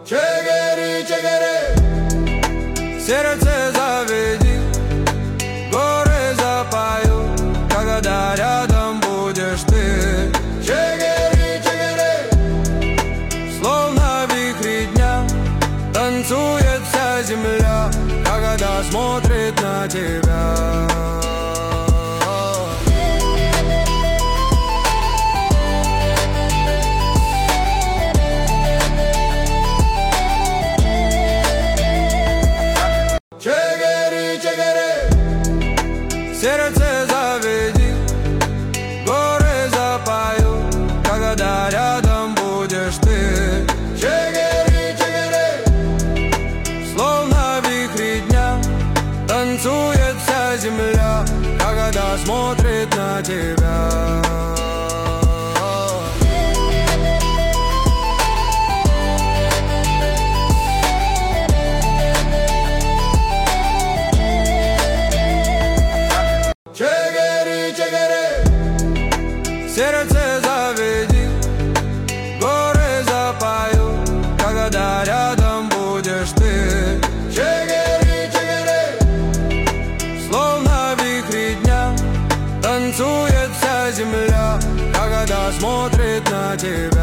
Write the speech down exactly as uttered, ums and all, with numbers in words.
Чигири, чигири, сердце заведи, горы запою, когда рядом будешь ты. Чигири, чигири, словно вихри дня, танцует вся земля, когда смотрит на тебя. Чигири, чигири, сердце заведи, горы запою, когда рядом будешь ты. Чигири, чигири, словно вихри дня, танцует вся земля, когда смотрит на тебя. Чигири, чигири, сердце заведи, горы запою, когда рядом будешь ты. Чигири, чигири, словно вихри дня, танцует вся земля, когда смотрит на тебя.